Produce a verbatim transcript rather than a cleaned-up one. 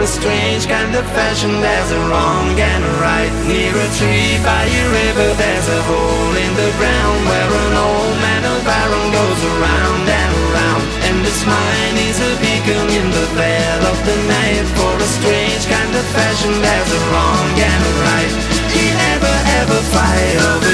a strange kind of fashion. There's a wrong and a right. Near a tree by a river, there's a hole in the ground where an old man of iron goes around and around. And this mine is a beacon in the veil of the night. For a strange kind of fashion, there's a wrong and a right. He never ever fight over